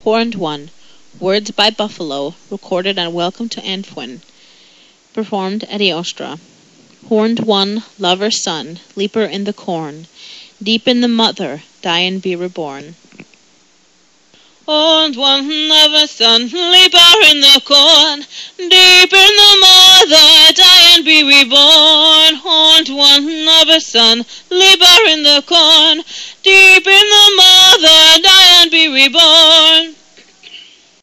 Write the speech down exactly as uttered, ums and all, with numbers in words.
Horned One. Words by Buffalo, recorded on Welcome to Anfuin. Performed at Eostra. Horned One, lover's son, leaper in the corn. Deep in the mother, die and be reborn. Horned One, lover's son, leaper in the corn. Deep in the mother, die and be reborn. Horned One, lover's son, leaper in the corn. Deep in the mother, die and be reborn.